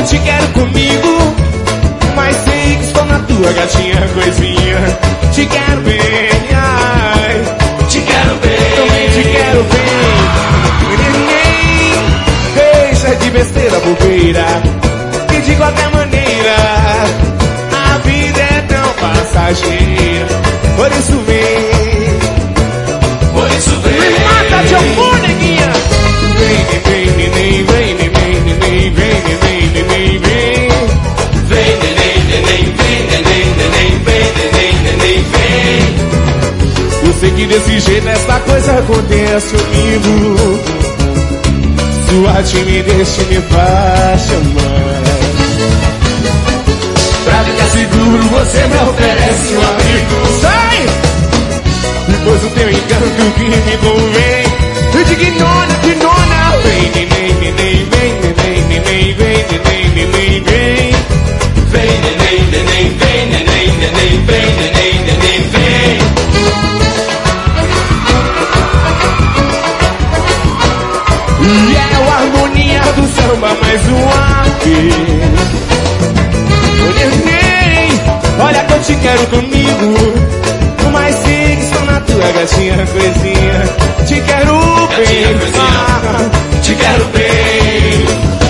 eu te quero comigo, mas sei que estou na tua gatinha coisinha. Te quero bem, ai, te quero bem, também te quero bem. Neném, deixa de besteira, bobeira, e de qualquer maneira a vida é tão passageira. Por isso vem, por isso vem. Me mata de amor, neguinha. Vem, vem, neném, vem, neném, neném, vem, neném, neném, vem. Vem, neném, neném, vem, neném, neném, vem, neném, neném, vem. Eu sei que desse jeito essa coisa acontece comigo. Sua timidez me faz chamar. Pra ficar seguro você me oferece um amigo. Sai! Depois o teu encanto que me convém. Eu digo nona, que nona. Vem, neném, neném, vem, neném, neném, vem, neném, neném, vem. Vem, neném, neném, vem, neném, neném, vem, neném, neném, vem. E é a harmonia do samba mais uma vez. Neném, olha que eu te quero comigo, mas sei que estou na tua gatinha coisinha. Te quero bem, te quero bem.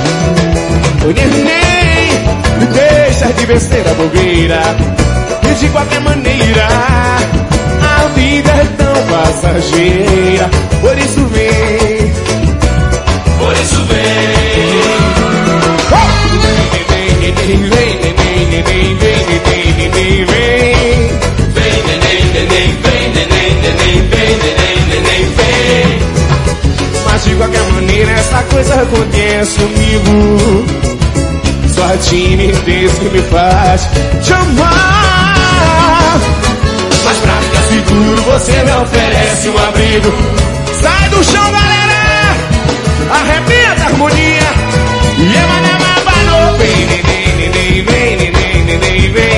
Neném, deixa de besteira, bobeira, e de qualquer maneira a vida é tão passageira. Por isso vem, por isso vem. Vem, neném, neném, vem, neném, neném, vem. Vem, neném, neném, vem, neném, neném, vem, neném, neném, vem. Mas de qualquer maneira essa coisa acontece comigo. Sua timidez que me faz te amar. Mas pra ficar seguro você me oferece um abrigo. Sai do chão, galera, arrebenta a harmonia. E ema, nema, banou. Vem, neném, neném, vem, neném, neném, vem.